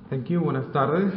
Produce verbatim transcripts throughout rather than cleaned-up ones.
Thank you. Buenas tardes.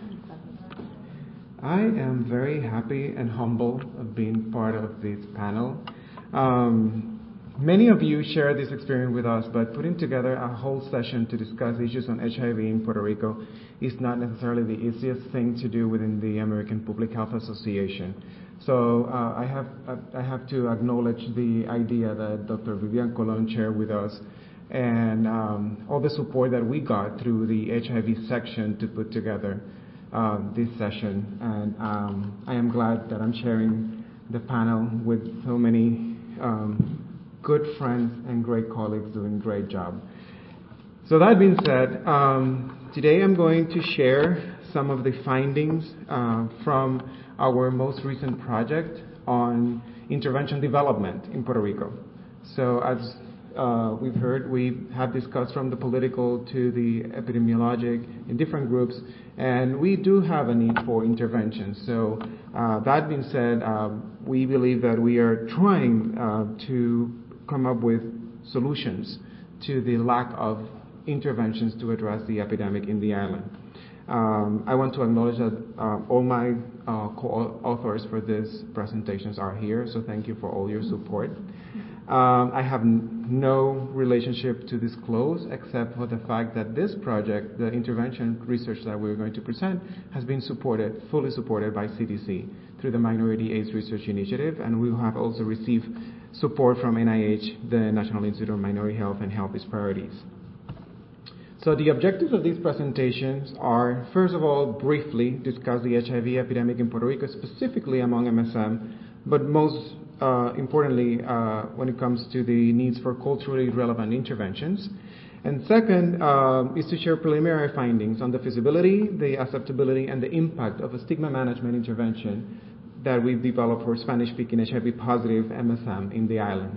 I am very happy and humble of being part of this panel. Um, many of you share this experience with us, but putting together a whole session to discuss issues on H I V in Puerto Rico is not necessarily the easiest thing to do within the American Public Health Association. So uh, I have I have to acknowledge the idea that Doctor Vivian Colon shared with us, and um, all the support that we got through the H I V section to put together uh, this session. And um, I am glad that I'm sharing the panel with so many um, good friends and great colleagues doing a great job. So that being said, um, today I'm going to share some of the findings uh, from our most recent project on intervention development in Puerto Rico. So as Uh, we've heard, we have discussed from the political to the epidemiologic in different groups, and we do have a need for intervention. So uh, that being said, uh, we believe that we are trying uh, to come up with solutions to the lack of interventions to address the epidemic in the island. Um, I want to acknowledge that uh, all my uh, co-authors for these presentations are here, so thank you for all your support. Um, I have n- no relationship to disclose except for the fact that this project, the intervention research that we're going to present, has been supported, fully supported by C D C through the Minority AIDS Research Initiative, and we have also received support from N I H, the National Institute of Minority Health and Health Disparities. So the objectives of these presentations are, first of all, briefly discuss the H I V epidemic in Puerto Rico, specifically among M S M, but most Uh, importantly, uh, when it comes to the needs for culturally relevant interventions. And second uh, is to share preliminary findings on the feasibility, the acceptability, and the impact of a stigma management intervention that we've developed for Spanish-speaking H I V positive M S M in the island.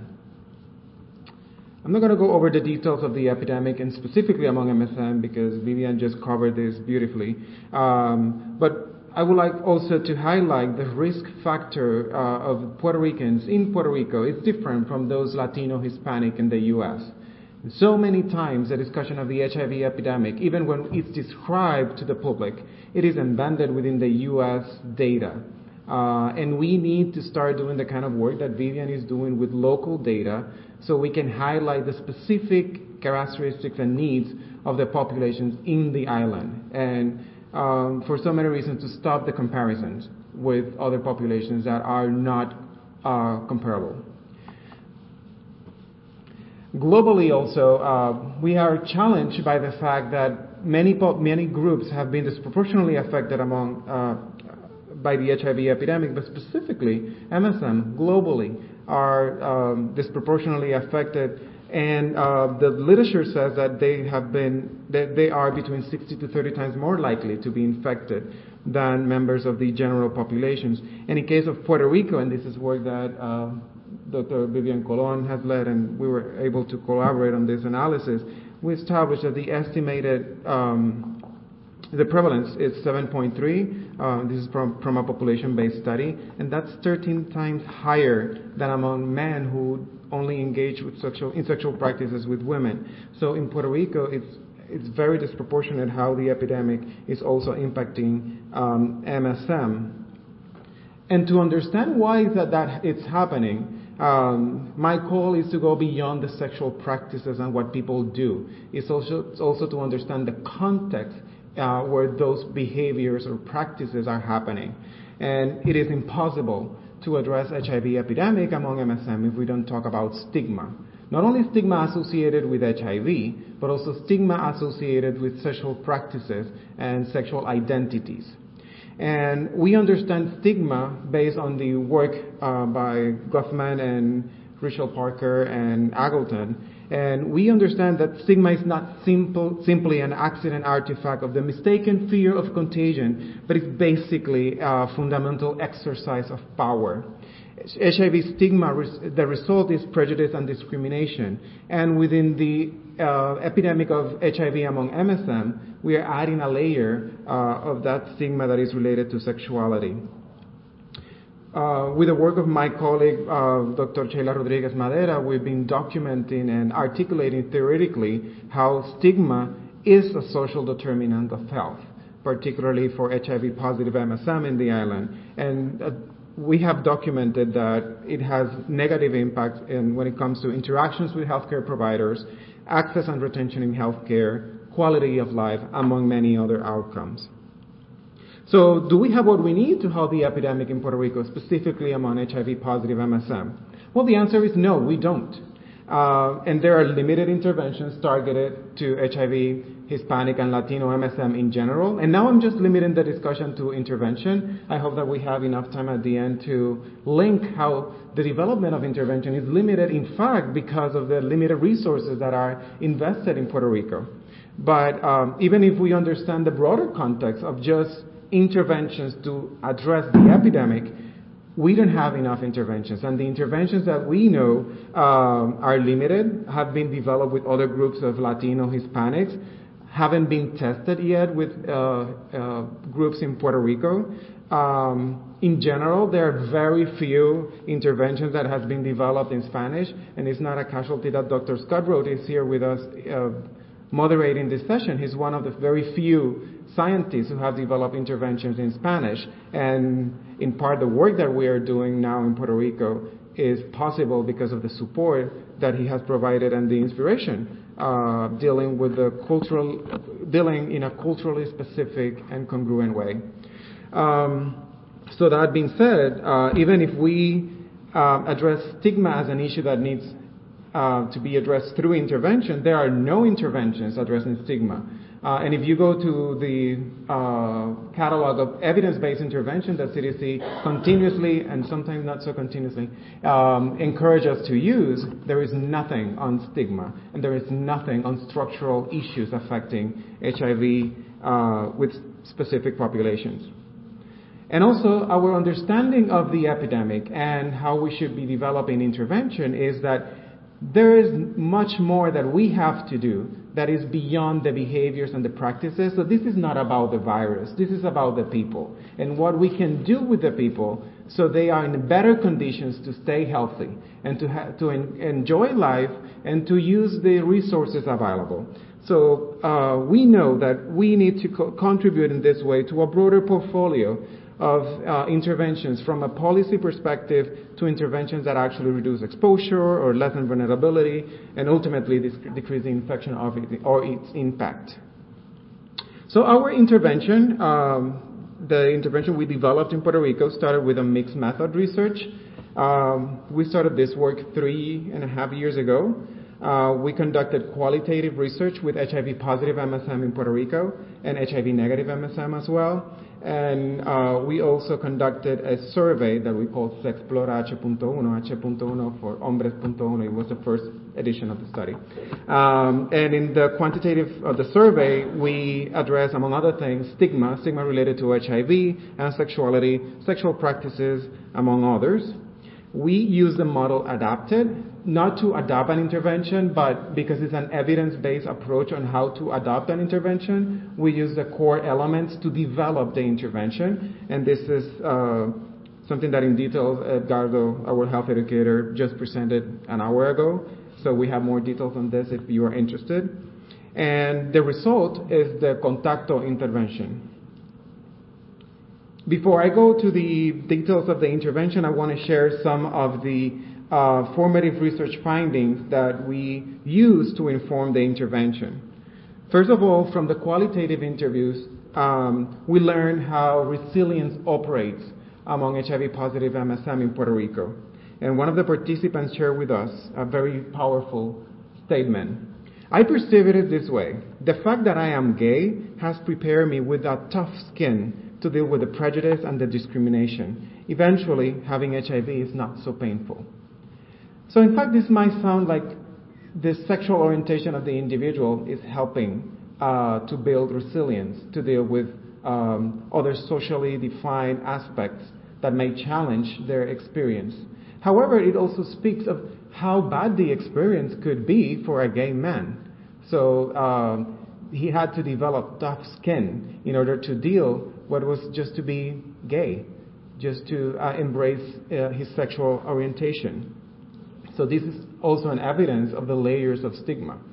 I'm not going to go over the details of the epidemic and specifically among M S M because Vivian just covered this beautifully. Um, but I would like also to highlight the risk factor uh, of Puerto Ricans in Puerto Rico is different from those Latino, Hispanic in the U S. So many times the discussion of the H I V epidemic, even when it's described to the public, it is embedded within the U S data. Uh, and we need to start doing the kind of work that Vivian is doing with local data so we can highlight the specific characteristics and needs of the populations in the island. And Um, for so many reasons, to stop the comparisons with other populations that are not uh, comparable. Globally also, uh, we are challenged by the fact that many po- many groups have been disproportionately affected among uh, by the H I V epidemic, but specifically M S M globally are um, disproportionately affected. And uh, the literature says that they have been, that they are between sixty to thirty times more likely to be infected than members of the general populations. And in case of Puerto Rico, and this is work that uh, Doctor Vivian Colon has led, and we were able to collaborate on this analysis, we established that the estimated um, the prevalence is seven point three. Uh, this is from, from a population-based study, and that's thirteen times higher than among men who only engage with sexual, in sexual practices with women. So in Puerto Rico, it's it's very disproportionate how the epidemic is also impacting um, M S M. And to understand why that, that it's happening, um, my call is to go beyond the sexual practices and what people do. It's also, it's also to understand the context Uh, where those behaviors or practices are happening. And it is impossible to address H I V epidemic among M S M if we don't talk about stigma. Not only stigma associated with H I V, but also stigma associated with sexual practices and sexual identities. And we understand stigma based on the work uh, by Guffman and Richard Parker and Aggleton. And we understand that stigma is not simple, simply an accident artifact of the mistaken fear of contagion, but it's basically a fundamental exercise of power. H I V stigma, the result is prejudice and discrimination. And within the uh, epidemic of H I V among M S M, we are adding a layer uh, of that stigma that is related to sexuality. Uh, with the work of my colleague, uh, Doctor Sheila Rodriguez Madera, we've been documenting and articulating theoretically how stigma is a social determinant of health, particularly for H I V-positive M S M in the island. And uh, we have documented that it has negative impacts in, when it comes to interactions with healthcare providers, access and retention in healthcare, quality of life, among many other outcomes. So do we have what we need to halt the epidemic in Puerto Rico, specifically among H I V-positive M S M? Well, the answer is no, we don't. Uh, and there are limited interventions targeted to H I V, Hispanic, and Latino M S M in general. And now I'm just limiting the discussion to intervention. I hope that we have enough time at the end to link how the development of intervention is limited, in fact, because of the limited resources that are invested in Puerto Rico. But um, even if we understand the broader context of just interventions to address the epidemic, we don't have enough interventions. And the interventions that we know um, are limited, have been developed with other groups of Latino Hispanics, haven't been tested yet with uh, uh, groups in Puerto Rico. Um, in general, there are very few interventions that has been developed in Spanish, and it's not a casualty that Doctor Scott Road is here with us uh, moderating this session. He's one of the very few scientists who have developed interventions in Spanish, and in part the work that we are doing now in Puerto Rico is possible because of the support that he has provided and the inspiration uh, dealing with the cultural, dealing in a culturally specific and congruent way. Um, so that being said, uh, even if we uh, address stigma as an issue that needs uh, to be addressed through intervention, there are no interventions addressing stigma. Uh, and if you go to the uh, catalog of evidence-based intervention that C D C continuously, and sometimes not so continuously, um, encourage us to use, there is nothing on stigma, and there is nothing on structural issues affecting H I V uh, with specific populations. And also, our understanding of the epidemic and how we should be developing intervention is that there is much more that we have to do that is beyond the behaviors and the practices. So this is not about the virus. This is about the people and what we can do with the people so they are in better conditions to stay healthy and to, ha- to en- enjoy life and to use the resources available. So uh, we know that we need to co- contribute in this way to a broader portfolio of uh, interventions from a policy perspective to interventions that actually reduce exposure or lessen vulnerability and ultimately dec- decrease the infection of it or its impact. So our intervention, um, the intervention we developed in Puerto Rico started with a mixed method research. Um, we started this work three and a half years ago. Uh, we conducted qualitative research with H I V positive M S M in Puerto Rico and H I V negative M S M as well. And uh, we also conducted a survey that we called Sexplora H one, H one for Hombres one. It was the first edition of the study. Um, and in the quantitative of the survey, we address, among other things, stigma, stigma related to H I V and sexuality, sexual practices, among others. We use the model adapted, not to adopt an intervention, but because it's an evidence-based approach on how to adopt an intervention, we use the core elements to develop the intervention. And this is uh, something that in detail Edgardo, our health educator, just presented an hour ago. So we have more details on this if you are interested. And the result is the Contacto intervention. Before I go to the details of the intervention, I want to share some of the uh, formative research findings that we use to inform the intervention. First of all, from the qualitative interviews, um, we learn how resilience operates among H I V-positive M S M in Puerto Rico. And one of the participants shared with us a very powerful statement. I perceive it this way. The fact that I am gay has prepared me with a tough skin to deal with the prejudice and the discrimination. Eventually, having H I V is not so painful. So in fact, this might sound like the sexual orientation of the individual is helping uh, to build resilience, to deal with um, other socially defined aspects that may challenge their experience. However, it also speaks of how bad the experience could be for a gay man. So um, he had to develop tough skin in order to deal what was just to be gay, just to uh, embrace uh, his sexual orientation. So this is also an evidence of the layers of stigma.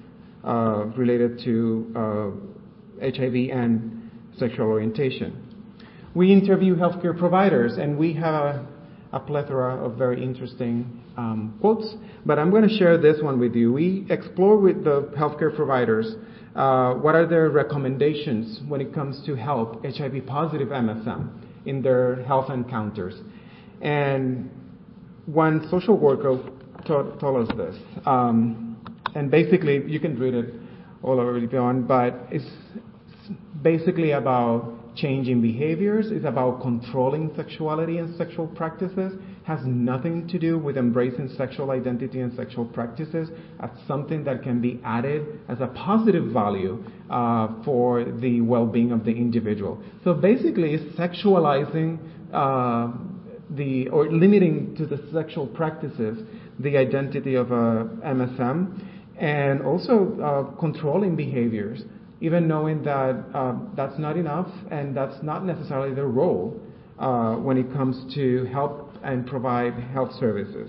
uh, related to uh, H I V and sexual orientation. We interview healthcare providers, and we have a, a plethora of very interesting um, quotes, but I'm going to share this one with you. We explore with the healthcare providers uh, what are their recommendations when it comes to help H I V positive M S M in their health encounters. And one social worker told, told us this. Um, and basically, you can read it all over if you want, but it's basically about changing behaviors. It's about controlling sexuality and sexual practices. Has nothing to do with embracing sexual identity and sexual practices as something that can be added as a positive value uh, for the well-being of the individual. So basically, it's sexualizing uh, the or limiting to the sexual practices the identity of a M S M, and also uh, controlling behaviors, even knowing that uh, that's not enough and that's not necessarily their role uh, when it comes to help and provide health services.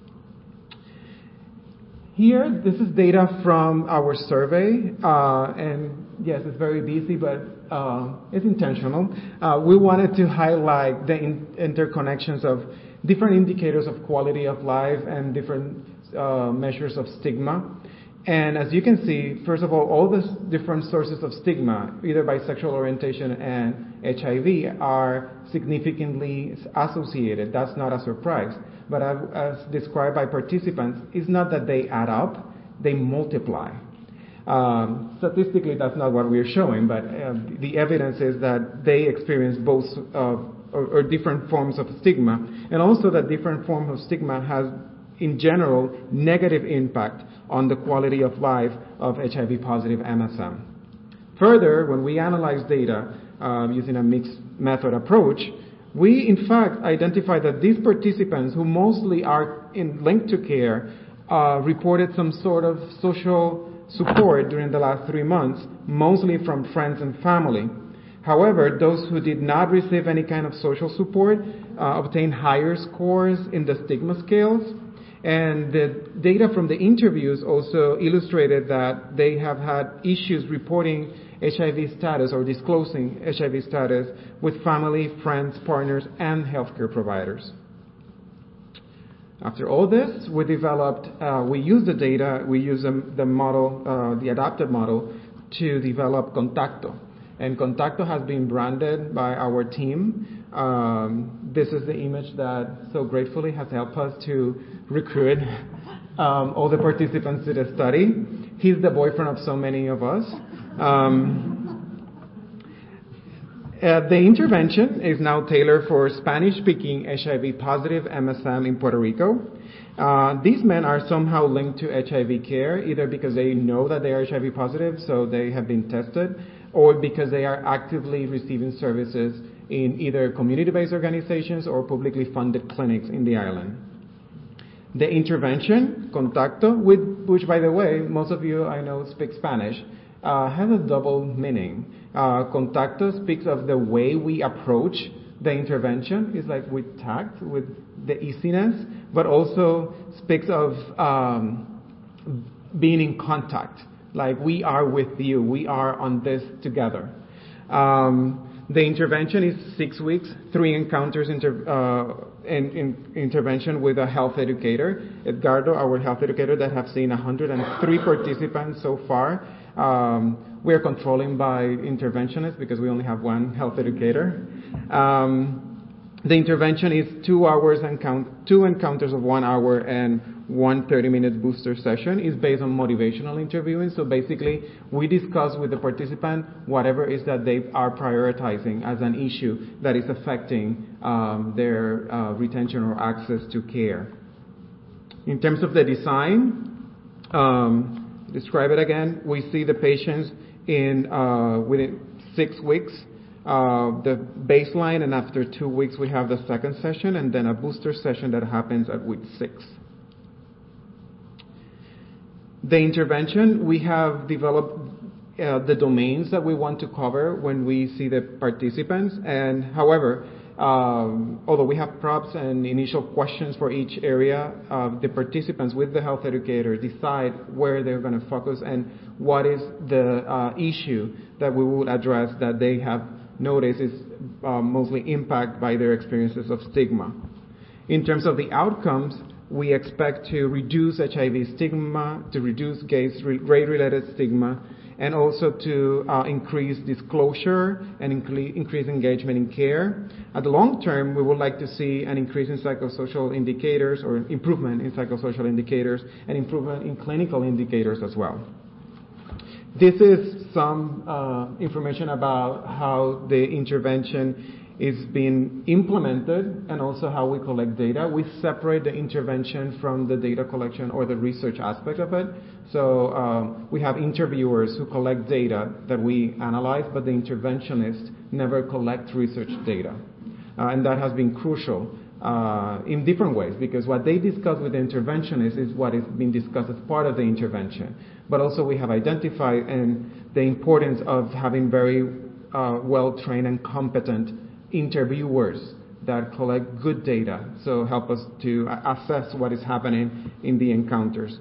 Here, this is data from our survey, uh, and yes, it's very busy, but uh, it's intentional. Uh, we wanted to highlight the in- interconnections of different indicators of quality of life and different uh, measures of stigma. And as you can see, first of all, all the different sources of stigma, either by sexual orientation and H I V, are significantly associated. That's not a surprise. But as described by participants, it's not that they add up, they multiply. Um, statistically, that's not what we're showing, but uh, the evidence is that they experience both uh, or, or different forms of stigma, and also that different form of stigma has, in general, negative impact on the quality of life of H I V positive M S M. Further, when we analyze data um, using a mixed method approach, we in fact identify that these participants, who mostly are in linked to care, uh, reported some sort of social support during the last three months, mostly from friends and family. However, those who did not receive any kind of social support uh, obtained higher scores in the stigma scales. And the data from the interviews also illustrated that they have had issues reporting H I V status or disclosing H I V status with family, friends, partners, and healthcare providers. After all this, we developed, uh, we used the data, we used the, the model, uh, the adapted model, to develop Contacto. And Contacto has been branded by our team. Um, this is the image that so gratefully has helped us to recruit um, all the participants to the study. He's the boyfriend of so many of us. Um, uh, the intervention is now tailored for Spanish-speaking H I V positive M S M in Puerto Rico. Uh, these men are somehow linked to H I V care, either because they know that they are H I V positive, so they have been tested, or because they are actively receiving services in either community-based organizations or publicly funded clinics in the island. The intervention, Contacto, with, which, by the way, most of you I know speak Spanish, uh, has a double meaning. Uh, Contacto speaks of the way we approach the intervention. It's like with tact, with the easiness, but also speaks of um, being in contact. Like, we are with you. We are on this together. Um, the intervention is six weeks, three encounters inter, uh, in, in intervention with a health educator. Edgardo, our health educator, that have seen one hundred three participants so far. Um, we are controlling by interventionists because we only have one health educator. Um, the intervention is two hours and count, two encounters of one hour and one thirty-minute booster session. Is based on motivational interviewing. So basically, we discuss with the participant whatever is that they are prioritizing as an issue that is affecting um, their uh, retention or access to care. In terms of the design, um, describe it again. We see the patients in uh, within six weeks. Uh, the baseline, and after two weeks we have the second session, and then a booster session that happens at week six. The intervention, we have developed uh, the domains that we want to cover when we see the participants, and however, um, although we have prompts and initial questions for each area, uh, the participants with the health educator decide where they're going to focus and what is the uh, issue that we would address that they have noticed is uh, mostly impacted by their experiences of stigma. In terms of the outcomes, we expect to reduce H I V stigma, to reduce gay-related stigma, and also to uh, increase disclosure and incre- increase engagement in care. At the long term, we would like to see an increase in psychosocial indicators or improvement in psychosocial indicators and improvement in clinical indicators as well. This is some uh, information about how the intervention is being implemented and also how we collect data. We separate the intervention from the data collection or the research aspect of it. So um, we have interviewers who collect data that we analyze, but the interventionists never collect research data. Uh, and that has been crucial uh, in different ways, because what they discuss with the interventionist is what is being discussed as part of the intervention. But also we have identified and the importance of having very uh, well-trained and competent interviewers that collect good data, so help us to assess what is happening in the encounters.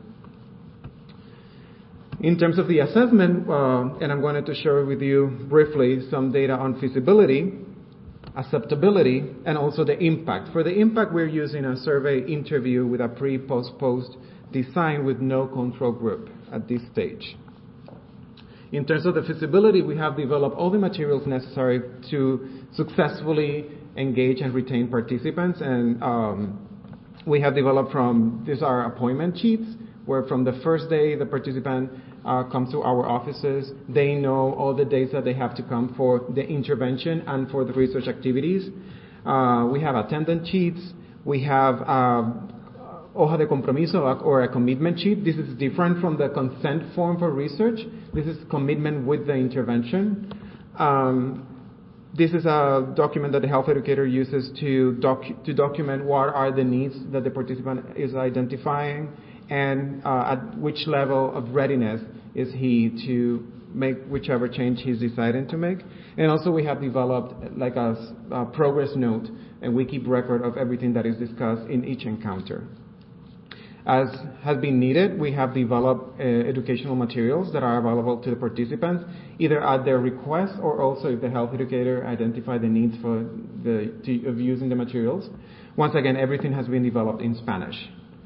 In terms of the assessment, uh, and I'm going to share with you briefly some data on feasibility, acceptability, and also the impact. For the impact, we're using a survey interview with a pre, post, post design with no control group at this stage. In terms of the feasibility, we have developed all the materials necessary to successfully engage and retain participants. And um, we have developed from, these are appointment sheets, where from the first day the participant uh, comes to our offices, they know all the days that they have to come for the intervention and for the research activities. Uh, we have attendance sheets. We have uh, hoja de compromiso or a commitment sheet. This is different from the consent form for research. This is commitment with the intervention. Um, this is a document that the health educator uses to, docu- to document what are the needs that the participant is identifying and uh, at which level of readiness is he to make whichever change he's deciding to make. And also we have developed like a, a progress note, and we keep record of everything that is discussed in each encounter. As has been needed, we have developed uh, educational materials that are available to the participants, either at their request or also if the health educator identified the needs for the to, of using the materials. Once again, everything has been developed in Spanish.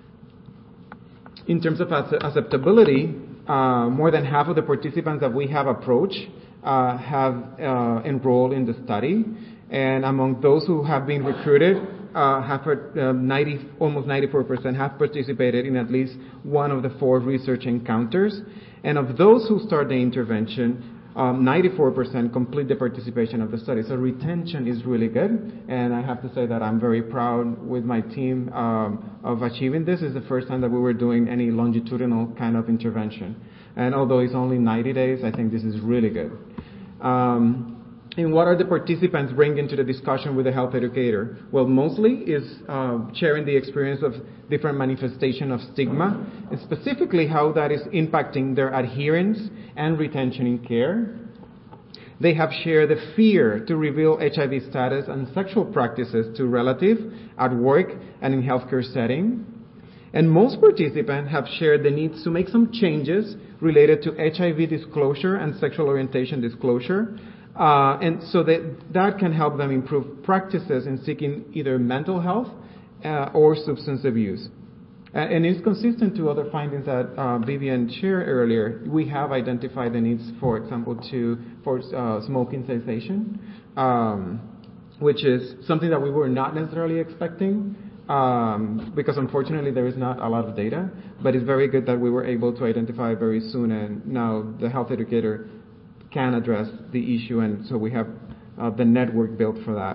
In terms of acceptability, uh, more than half of the participants that we have approached uh, have uh, enrolled in the study, and among those who have been recruited, Uh, have uh, ninety, almost ninety-four percent have participated in at least one of the four research encounters. And of those who start the intervention, um, ninety-four percent complete the participation of the study. So retention is really good. And I have to say that I'm very proud with my team um, of achieving this. It's the first time that we were doing any longitudinal kind of intervention. And although it's only ninety days, I think this is really good. Um, And what are the participants bringing to the discussion with the health educator? Well, mostly is uh, sharing the experience of different manifestation of stigma, and specifically how that is impacting their adherence and retention in care. They have shared the fear to reveal H I V status and sexual practices to relatives at work and in healthcare setting. And most participants have shared the needs to make some changes related to H I V disclosure and sexual orientation disclosure. Uh, and so that, that can help them improve practices in seeking either mental health uh, or substance abuse. Uh, and it's consistent to other findings that uh, Vivian shared earlier. We have identified the needs, for example, to for uh, smoking cessation, um, which is something that we were not necessarily expecting, um, because unfortunately there is not a lot of data. But it's very good that we were able to identify very soon, and now the health educator can address the issue, and so we have uh, the network built for that.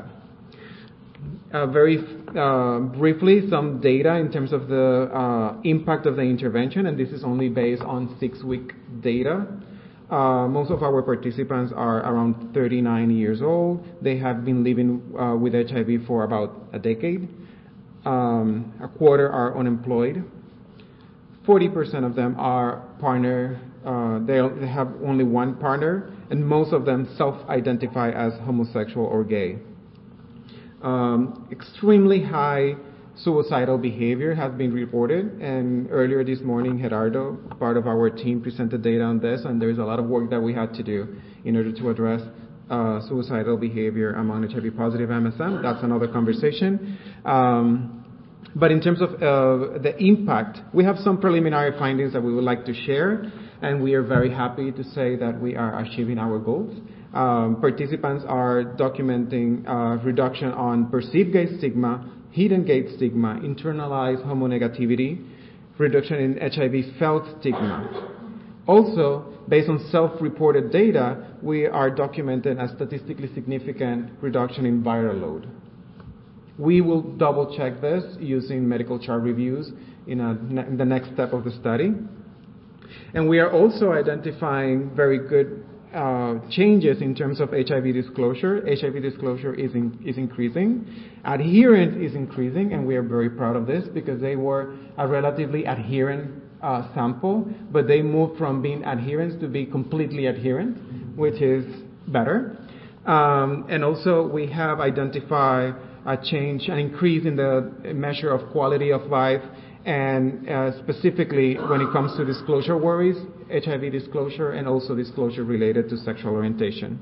Uh, very uh, briefly, some data in terms of the uh, impact of the intervention, and this is only based on six-week data. Uh, most of our participants are around thirty-nine years old. They have been living uh, with H I V for about a decade. Um, a quarter are unemployed. forty percent of them are partner. Uh, they, they have only one partner, and most of them self-identify as homosexual or gay. Um, extremely high suicidal behavior has been reported, and earlier this morning, Gerardo, part of our team, presented data on this, and there's a lot of work that we had to do in order to address uh, suicidal behavior among H I V-positive M S M. That's another conversation. Um, but in terms of uh, the impact, we have some preliminary findings that we would like to share, and we are very happy to say that we are achieving our goals. Um, participants are documenting uh, reduction on perceived gay stigma, hidden gay stigma, internalized homonegativity, reduction in H I V felt stigma. Also, based on self-reported data, we are documenting a statistically significant reduction in viral load. We will double-check this using medical chart reviews in, a, in the next step of the study. And we are also identifying very good Uh, changes in terms of H I V disclosure. H I V disclosure is in, is increasing. Adherence is increasing, and we are very proud of this because they were a relatively adherent uh, sample, but they moved from being adherent to be completely adherent, which is better. Um, and also, we have identified a change, an increase in the measure of quality of life, and uh, specifically when it comes to disclosure worries, H I V disclosure, and also disclosure related to sexual orientation.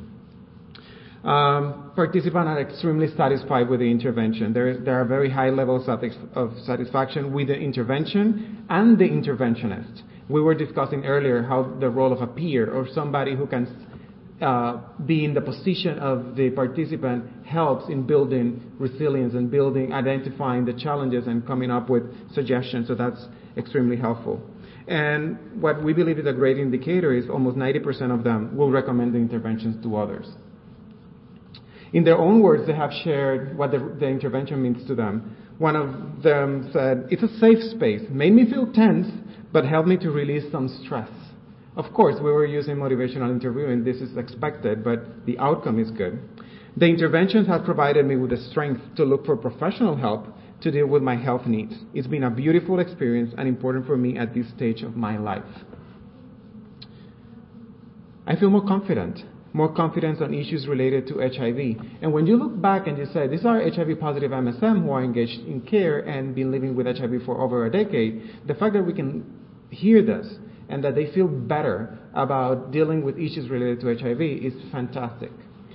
Um, participants are extremely satisfied with the intervention. There, there are very high levels of, of satisfaction with the intervention and the interventionist. We were discussing earlier how the role of a peer or somebody who can uh, be in the position of the participant helps in building resilience and building, identifying the challenges and coming up with suggestions. So that's extremely helpful. And what we believe is a great indicator is almost ninety percent of them will recommend the interventions to others. In their own words, they have shared what the, the intervention means to them. One of them said, "It's a safe space, made me feel tense, but helped me to release some stress." Of course, we were using motivational interviewing. This is expected, but the outcome is good. The interventions have provided me with the strength to look for professional help to deal with my health needs. It's been a beautiful experience and important for me at this stage of my life. I feel more confident, more confidence on issues related to H I V. And when you look back and you say, these are H I V-positive M S M who are engaged in care and been living with H I V for over a decade, the fact that we can hear this and that they feel better about dealing with issues related to H I V is fantastic.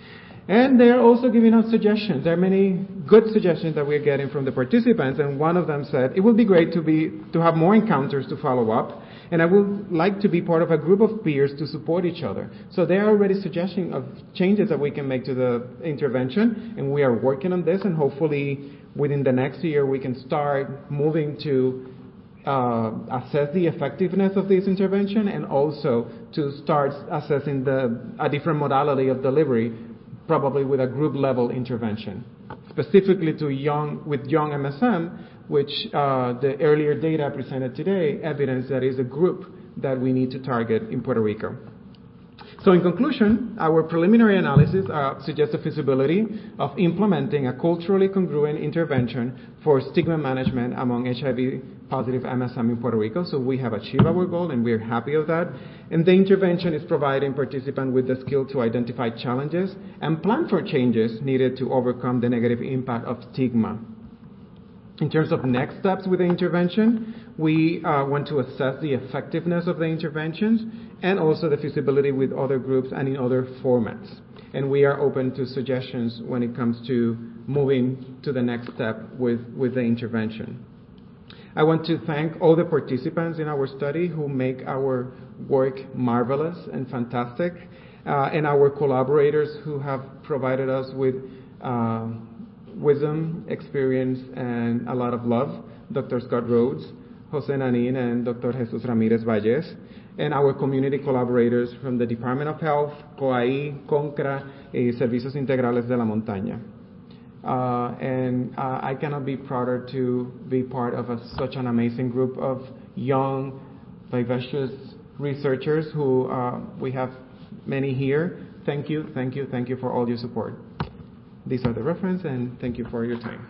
And they're also giving us suggestions. There are many good suggestions that we're getting from the participants, and one of them said, it would be great to be to have more encounters to follow up, and I would like to be part of a group of peers to support each other. So they are already suggesting of changes that we can make to the intervention, and we are working on this, and hopefully within the next year we can start moving to uh, assess the effectiveness of this intervention, and also to start assessing the a different modality of delivery, probably with a group-level intervention, specifically to young with young M S M, which uh, the earlier data presented today evidence that is a group that we need to target in Puerto Rico. So in conclusion, our preliminary analysis uh, suggests the feasibility of implementing a culturally congruent intervention for stigma management among H I V-positive M S M in Puerto Rico. So we have achieved our goal, and we're happy of that. And the intervention is providing participants with the skill to identify challenges and plan for changes needed to overcome the negative impact of stigma. In terms of next steps with the intervention, we uh, want to assess the effectiveness of the interventions and also the feasibility with other groups and in other formats. And we are open to suggestions when it comes to moving to the next step with, with the intervention. I want to thank all the participants in our study who make our work marvelous and fantastic, uh, and our collaborators who have provided us with uh, wisdom, experience, and a lot of love, Doctor Scott Rhodes, Jose Nanin, and Doctor Jesus Ramirez Valles, and our community collaborators from the Department of Health, C O A I, CONCRA, y Servicios Integrales de la Montaña. Uh, and uh, I cannot be prouder to be part of a, such an amazing group of young, vivacious researchers who uh, we have many here. Thank you, thank you, thank you for all your support. These are the references, and thank you for your time.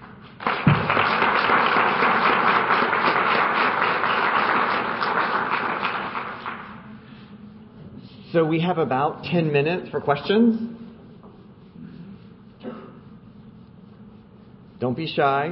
So we have about ten minutes for questions. Don't be shy.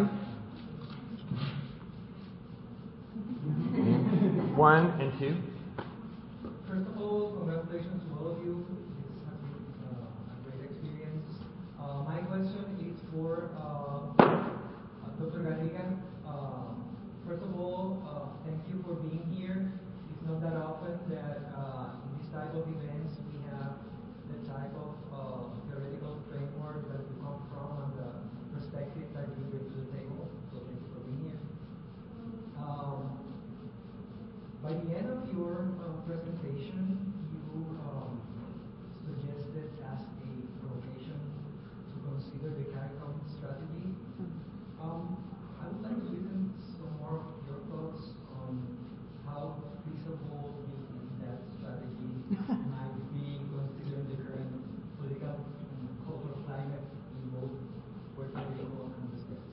One and two. First of all, congratulations to all of you. This has been uh, a great experience. Uh, my question is for uh, Doctor Garriga. Uh, first of all, uh, thank you for being here. It's not that often that uh, in this type of events we have the type of uh, theoretical framework that you come from and the perspective that you bring to the table. So thank you for being here. Um, By the end of your uh, presentation, you um, suggested as a provocation to consider the CARICOM strategy. Um, I would like to listen some more of your thoughts on how feasible you think that strategy might be considering the current political and cultural climate in both Puerto Rico and the States.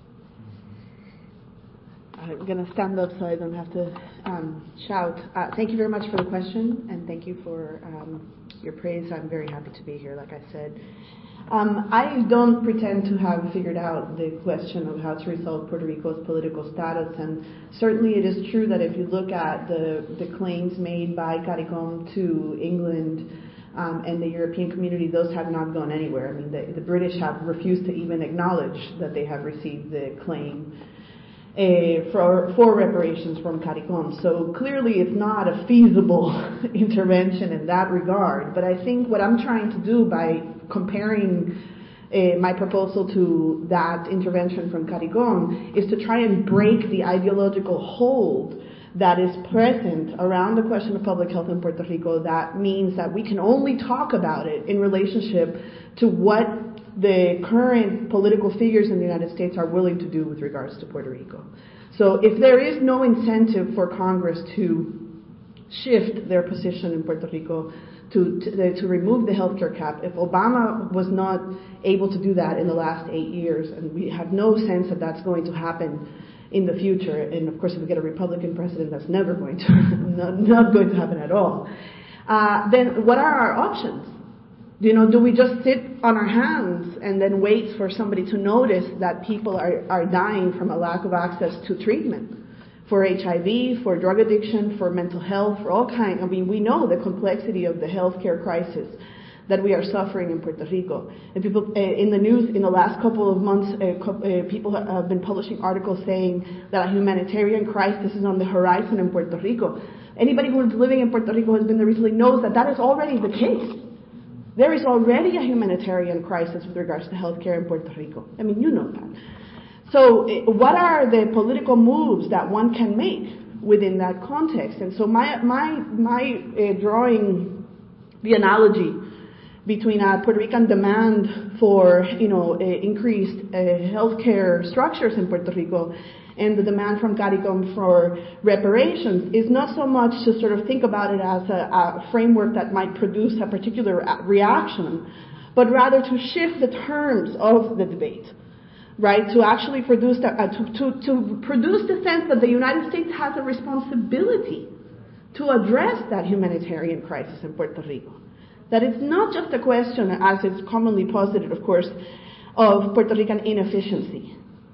I'm going to stand up so I don't have to um, shout. Uh, thank you very much for the question, and thank you for um, your praise. I'm very happy to be here, like I said. Um, I don't pretend to have figured out the question of how to resolve Puerto Rico's political status, and certainly it is true that if you look at the, the claims made by CARICOM to England um, and the European community, those have not gone anywhere. I mean, the, the British have refused to even acknowledge that they have received the claim Uh, for, for reparations from CARICOM. So clearly it's not a feasible intervention in that regard. But I think what I'm trying to do by comparing uh, my proposal to that intervention from CARICOM is to try and break the ideological hold that is present around the question of public health in Puerto Rico. That means that we can only talk about it in relationship to what the current political figures in the United States are willing to do with regards to Puerto Rico. So if there is no incentive for Congress to shift their position in Puerto Rico, to, to, to remove the healthcare cap, if Obama was not able to do that in the last eight years, and we have no sense that that's going to happen in the future, and of course if we get a Republican president, that's never going to, not, not going to happen at all, uh, then what are our options? You know, do we just sit on our hands and then wait for somebody to notice that people are, are dying from a lack of access to treatment for H I V, for drug addiction, for mental health, for all kinds? I mean, we know the complexity of the healthcare crisis that we are suffering in Puerto Rico. And people uh, in the news in the last couple of months, uh, co- uh, people have been publishing articles saying that a humanitarian crisis is on the horizon in Puerto Rico. Anybody who is living in Puerto Rico has been there recently knows that that is already the case. There is already a humanitarian crisis with regards to healthcare in Puerto Rico. I mean, you know that. So what are the political moves that one can make within that context? And so my, my, my uh, drawing the analogy between a Puerto Rican demand for, you know, uh, increased uh, healthcare structures in Puerto Rico and the demand from CARICOM for reparations is not so much to sort of think about it as a, a framework that might produce a particular reaction, but rather to shift the terms of the debate, right? To actually produce the, uh, to, to, to produce the sense that the United States has a responsibility to address that humanitarian crisis in Puerto Rico. That it's not just a question, as is commonly posited, of course, of Puerto Rican inefficiency,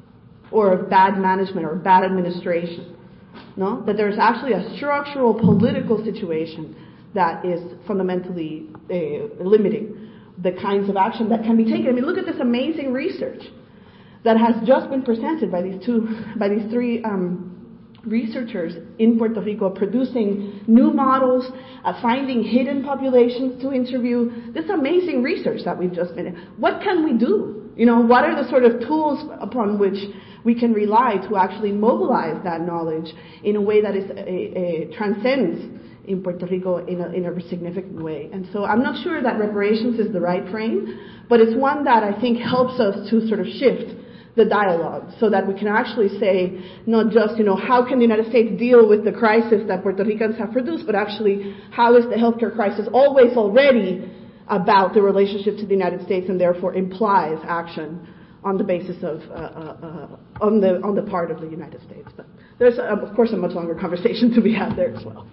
or of bad management or bad administration. No? That there's actually a structural political situation that is fundamentally uh, limiting the kinds of action that can be taken. I mean, look at this amazing research that has just been presented by these two, by these three um, researchers in Puerto Rico, producing new models, uh, finding hidden populations to interview. This amazing research that we've just been in. What can we do? You know, what are the sort of tools upon which we can rely to actually mobilize that knowledge in a way that is a, a transcends in Puerto Rico in a, in a significant way? And so I'm not sure that reparations is the right frame, but it's one that I think helps us to sort of shift the dialogue so that we can actually say not just, you know, how can the United States deal with the crisis that Puerto Ricans have produced, but actually how is the healthcare crisis always already about the relationship to the United States and therefore implies action on the basis of, uh, uh, uh, on the on the part of the United States. But there's, uh, of course, a much longer conversation to be had there as well.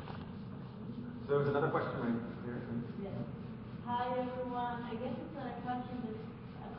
So there's another question right there. Yes. Hi, everyone. I guess it's not a question, but a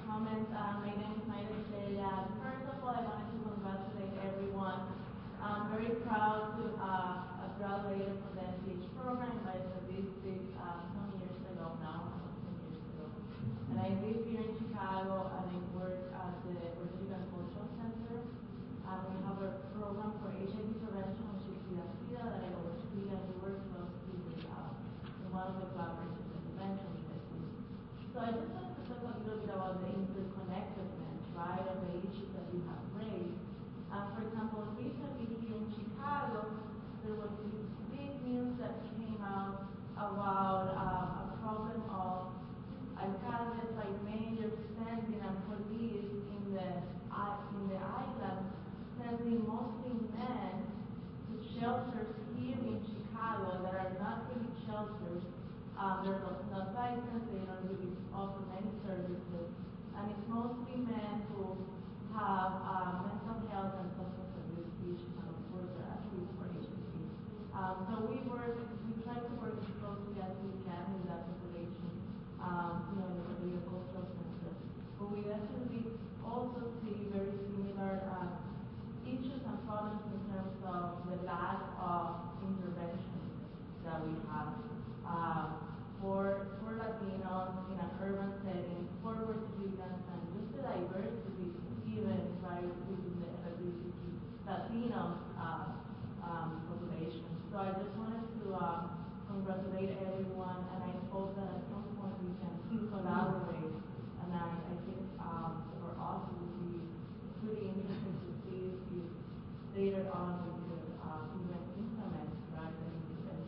comments. Uh, my name is Mayra Estrella. First of all, I wanted to congratulate everyone. I'm very proud to uh, have graduated from the N P H program by statistics uh, some years ago now, ten years ago. And I live here in Chicago, and I work at the Puerto Rican Cultural Center. And we have a program for H I V prevention, which is SIDA SIDA, that I oversee, and we work closely with uh, one of the collaborators that you mentioned. So I just wanted to talk a little bit about the interconnectedness, right, of the issues that you have raised. Uh, for example, recently here in Chicago, there was this big news that came out about uh, a problem of alcaldes like mayors sending and police in the uh, in the island, sending mostly men to shelters here in Chicago that are not really shelters. Um, they're not, not licensed, they don't really offer many services, and it's mostly men who have uh, mental health and substance abuse issues, and of course they're at risk for H I V. Um, so we work, we try to work as closely as we can with that population, um, you know, in the Puerto Rico Cultural Center. But we definitely also see very similar uh, issues and problems in terms of the lack of intervention that we have. Uh, for, for Latinos in an urban setting, for Puerto Ricans, and just the diversity even right within the L G B T Latino uh, um, population. So I just wanted to uh, congratulate everyone, and I hope that at some point we can collaborate. And I, I think um, for us it would be pretty interesting to see if later on we could uh, even implement right the intervention.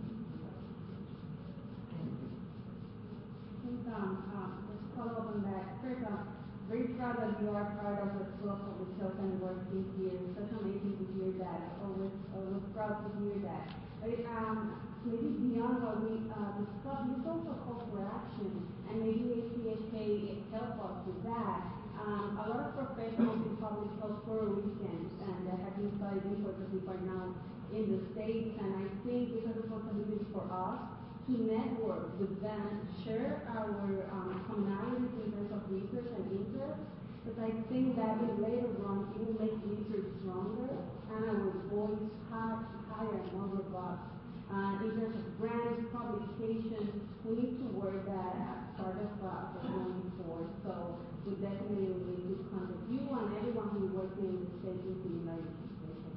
Um, um, just follow up on that. First, I'm very proud that you are part of the School of Public Health and work this year. It's such amazing to hear that. Always, always proud to hear that. But um, maybe beyond what we uh, discussed, this also calls for action, and maybe A C H A help us with that. Um, a lot of professionals in public health Puerto Ricans and that have been studying in Puerto Rico are now in the States, and I think it's a responsibility for us to network with them, share our um, commonalities in terms of research and interest, because I think that in later on it will make research stronger and our voice high, higher and more robust. Uh, in terms of grants, publications, we need to work that as part of uh, the going forward. So we definitely will need to contact you and everyone who works in the state in similar situation.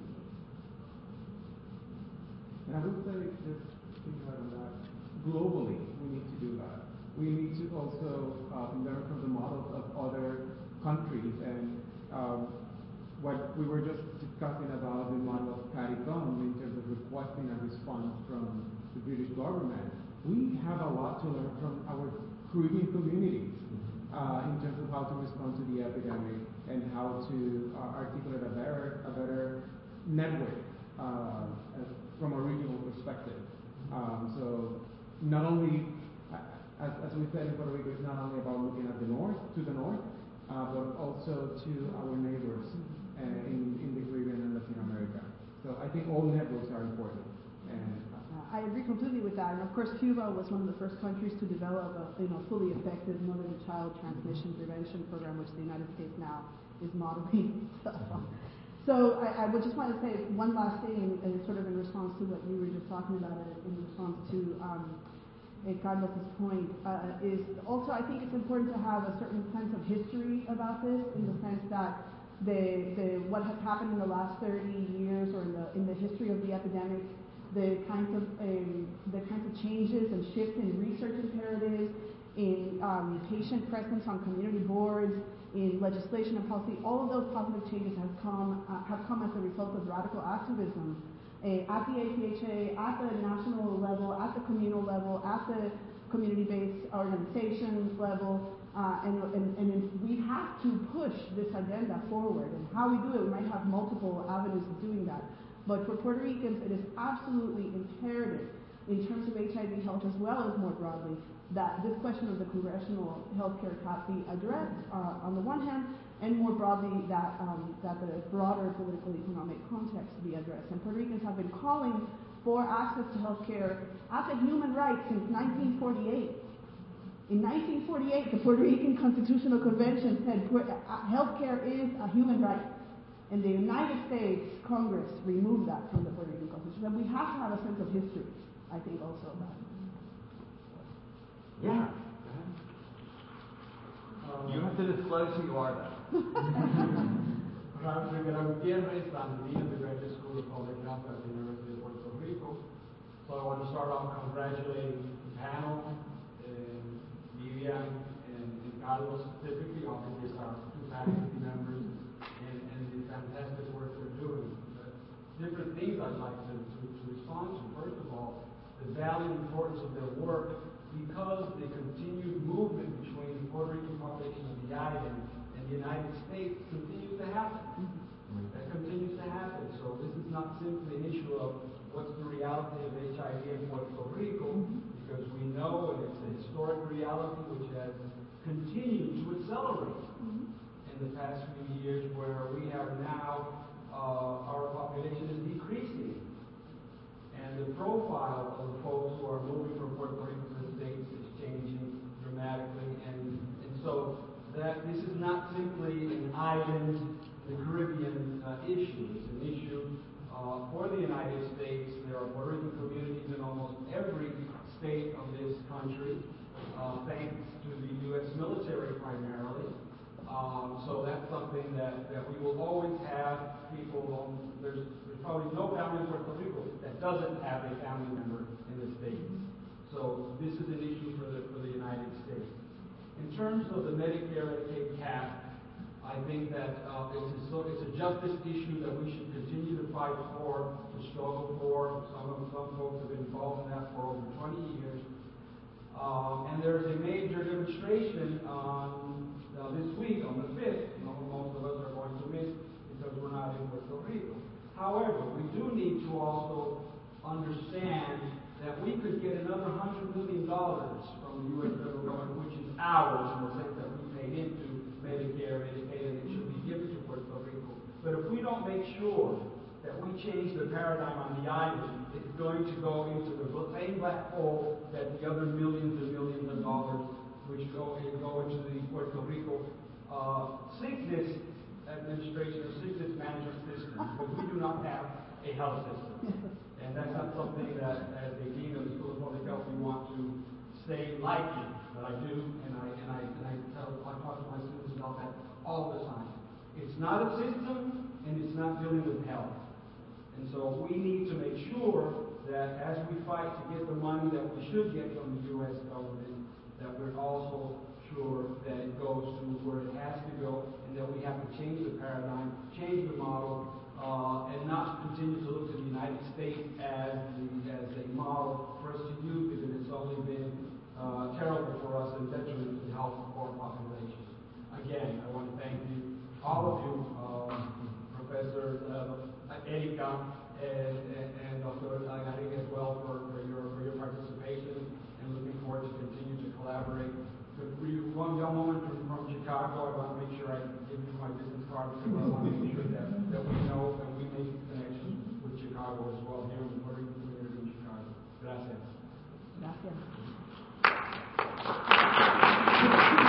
And I would say, just thinking about that, globally, we need to do that. We need to also uh, learn from the models of other countries. And um, what we were just discussing about the model of CARICOM in terms of requesting a response from the British government, we have a lot to learn from our Caribbean communities uh, in terms of how to respond to the epidemic and how to uh, articulate a better, a better network uh, as, from a regional perspective. Um, so not only, as, as we said in Puerto Rico, it's not only about looking at the north, to the north, uh, but also to our neighbors uh, in, in the Caribbean and Latin America. So I think all networks are important. And uh, I agree completely with that. And of course, Cuba was one of the first countries to develop a you know, fully effective mother-to-child transmission prevention program, which the United States now is modeling. So I, I would just want to say one last thing, and sort of in response to what you were just talking about, in response to um, Carlos's point, uh, is also I think it's important to have a certain sense of history about this, in the sense that the, the what has happened in the last thirty years, or in the in the history of the epidemic, the kinds of um, the kinds of changes and shifts in research imperatives, in um, patient presence on community boards, in legislation and policy, all of those positive changes have come uh, have come as a result of radical activism uh, at the A C H A, at the national level, at the communal level, at the community-based organizations level, uh, and, and, and we have to push this agenda forward. And how we do it, we might have multiple avenues of doing that. But for Puerto Ricans, it is absolutely imperative, in terms of H I V health as well as more broadly, that this question of the congressional healthcare cap be addressed uh, on the one hand, and more broadly that um, that the broader political economic context be addressed. And Puerto Ricans have been calling for access to healthcare as a human right since nineteen forty-eight. In nineteen forty-eight, the Puerto Rican Constitutional Convention said health care is a human right. And the United States Congress removed that from the Puerto Rican Constitution. And we have to have a sense of history, I think, also about it. Yeah. Um, you have to disclose who you are, though. I'm Miguel Gutierrez. I'm the Dean of the Graduate School of Public Health at the University of Puerto Rico. So I want to start off congratulating the panel, and Vivian and, and Carlos specifically, obviously our two faculty members, and, and the fantastic work they're doing. But different things I'd like to, to, to respond to. First of all, the value and importance of their work, because the continued movement between the Puerto Rican population of the island and the United States continues to happen. Mm-hmm. That continues to happen. So this is not simply an issue of what's the reality of H I V in Puerto Rico, mm-hmm. because we know, and it's a historic reality which has continued to accelerate mm-hmm. in the past few years, where we are now, uh, our population is decreasing. And the profile of the folks who are moving from Puerto Rico to the States is changing dramatically. And, and so that this is not simply an island, the Caribbean uh, issue. It's an issue uh, for the United States. There are Puerto Rican communities in almost every state of this country, uh, thanks to the U S military primarily. Um, so that's something that, that we will always have people on. There's, there's probably no family in Puerto Rico that doesn't have a family member in the States. So this is an issue for the, for the United States. In terms of the Medicare Medicaid cap, I think that uh, it's, a, so it's a justice issue that we should continue to fight for, to struggle for. Some of some folks have been involved in that for over twenty years. Um, and there's a major demonstration on uh, this week, on the fifth. You know, most of us are going to miss because we're not in Puerto Rico. However, we do need to also understand that we could get another one hundred million dollars from the U S federal government, which is ours in the sense that we paid into Medicare, Medicaid, and it should be given to Puerto Rico. But if we don't make sure that we change the paradigm on the island, it's going to go into the same black hole that the other millions and millions of dollars which go, go into the Puerto Rico uh, sickness administration or sickness management system, because we do not have a health system. And that's not something that, as a dean of the School of Public Health, we want to say lightly, but I do, and I and I and I tell I talk to my students about that all the time. It's not a system, and it's not dealing with health. And so we need to make sure that as we fight to get the money that we should get from the U S government, that we're also sure that it goes to where it has to go, and that we have to change the paradigm, change the model, uh, and not continue to look to the United States as the, as a model for us to use, because it's only been uh, terrible for us and detrimental to the health of our population. Again, I want to thank you, all of you, um, Professor uh, Erika and, and, and Doctor Garing as well for, for your for your participation, and looking forward to continue to collaborate. But one young woman from, from Chicago, I want to make sure I give you my business card, because I want to make sure that, that we know and we make